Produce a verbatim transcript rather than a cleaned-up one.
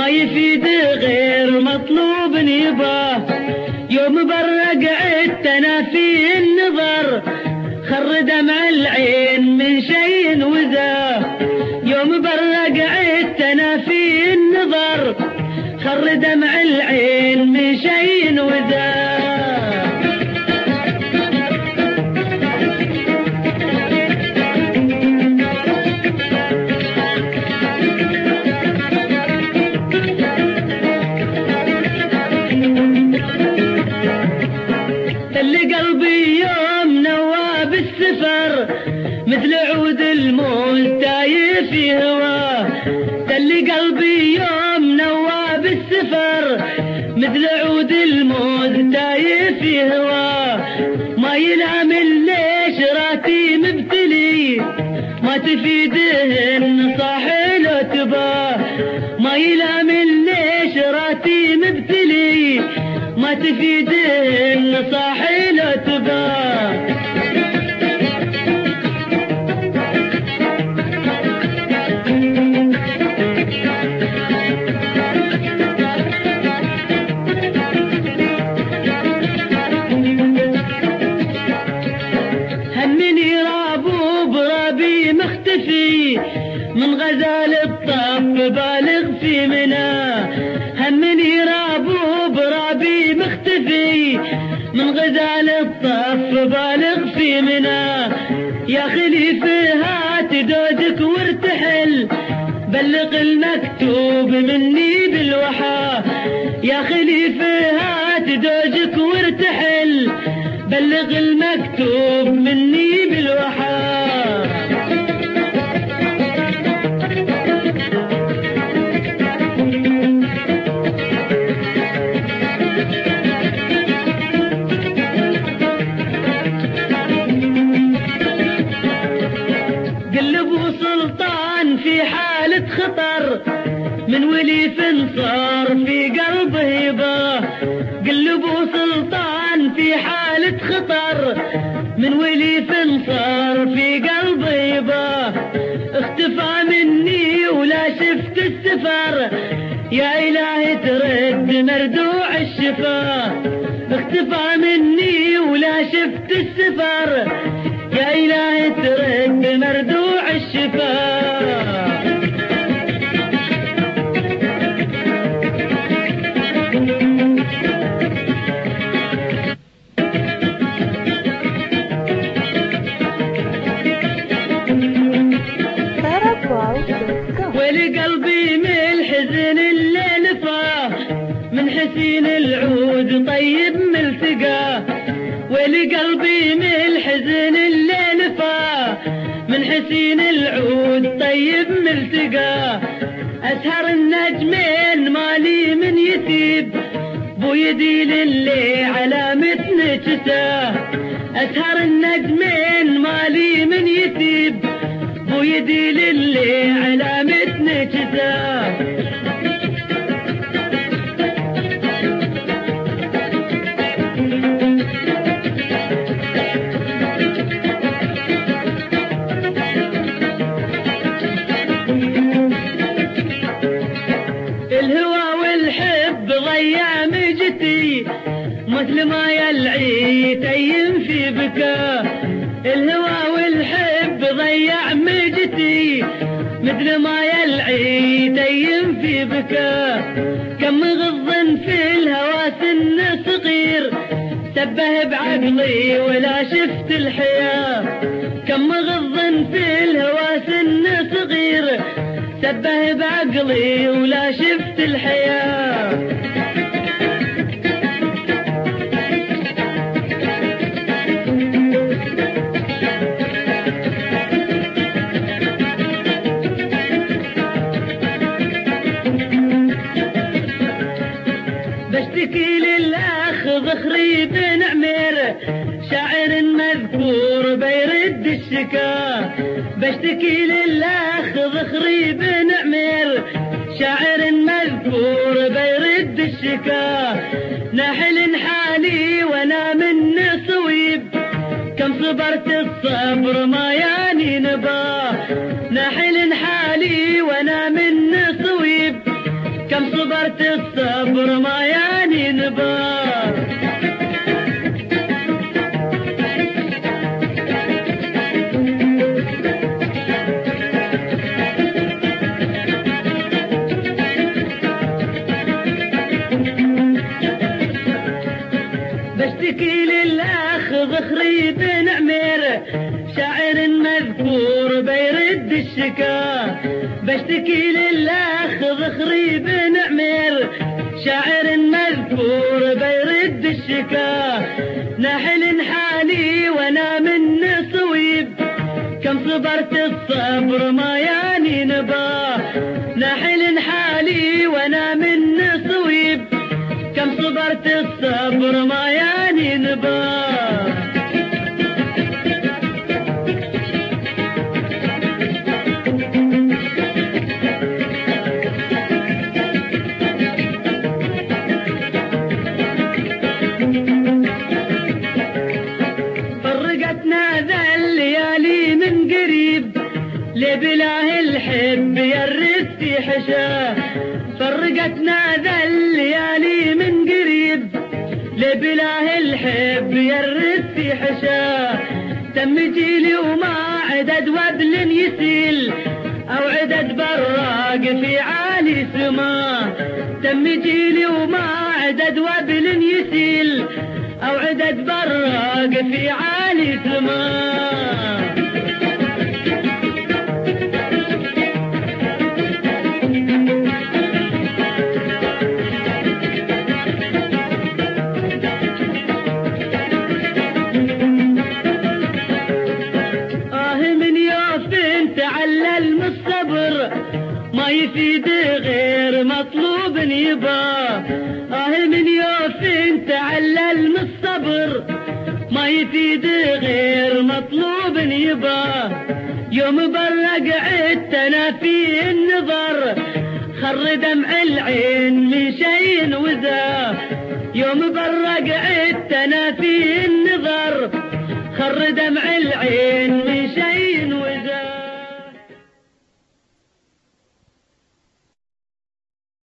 ما يفيد غير مطلوب يباه. يوم برق عدتنا في النظر خر دمع العين من شي وذاه. يوم برق عدتنا في النظر خر دمع العين من شي وذاه. اللي قلبي يوم نوى بالسفر مثل عود الموز تايه في هواه. اللي قلبي يوم نوى بالسفر مثل عود الموز تايه في هواه. ما يلام ليش راتي مبتلي ما تفيده النصاح لو تباه. ما يلام ليش راتي مبتلي ما تفيده النصاح لو تباه. همني رابو برابي مختفي من غزال الطف بالغ في منى. همني رابو برابي مختفي من غزال الطف بالغ في منى. يا خليفة هات دودك وارتحل بلغ المكتوب مني بالوحى. يا خليفة هات دودك وارتحل بلغ المكتوب مني بالوحى. قلبوا سلطان في حالة خطر من وليف صار في قلبه يباه. قلبوا سلطان في حالة خطر من وليف صار في قلبه يباه. اختفى مني ولا شفت السفر يا إلهي ترد مردوع الشفاه. اختفى مني ولا شفت السفر يا إلهي ترد مردوع الشفاه. ولقلبي من الحزن اللي نفاه من حسين العود طيب ملتقاه. ولقلبي من الحزن اللي نفاه من حسين العود طيب ملتقاه. أسهر النجمين مالي من يتيب بو يدي للي علامة نجساه. أسهر النجمين مالي من يتيب بو يدي للي علامة نجساه. الهوى والحب ضيع مجتي مثل ما يلعي تيم في بكاه. الهوى والحب ضيع مجتي مثل ما يلعي تيم في بكاه. كم غض في الهوى سن صغير سبه بعقلي ولا شفت الحياة. كم غض في الهوى سن صغير سبه بعقلي ولا شفت الحياة. بشتكي للأخ ذخري بن عمير شاعر مذكور بيرد الشكا. بشتكي للأخ ذخري بن عمير شاعر مذكور بيرد الشكا. نحل حالي وانا من صويب كم صبرت الصبر ما ياني نباه. نحل حالي وانا من صويب كم صبرت بشتكي للأخ ذخري بن عمير شاعر مذكور بيرد الشكا. بشتكي للأخ ذخري بن عمير شاعر مذكور بيرد الشكا. نحل حالي وانا من صويب كم صبرت الصبر ما ياني نبا. نحل حالي وانا من صويب كم صبرت الصبر ما ياني نبا. فرقتنا ذا الليالي من قريب لبلاه الحب يرد في حشا. فرقتنا ذا الليالي من قريب لبلاه الحب يرد في حشا. تم جيلي وما عدد وبل يسيل او عدد براق في عالي سما. تم جيلي وما عدد وبل يسيل او عدد براق في عالي سما. تعلل من الصبر ما يفيد غير مطلوب يبا. آه من يوف تعلل من الصبر ما يفيد غير مطلوب يبا. يوم برق عدتنا في النظر خر دمع العين من شيء وذا. يوم برق عدتنا في النظر خر دمع العين من شيء وذا.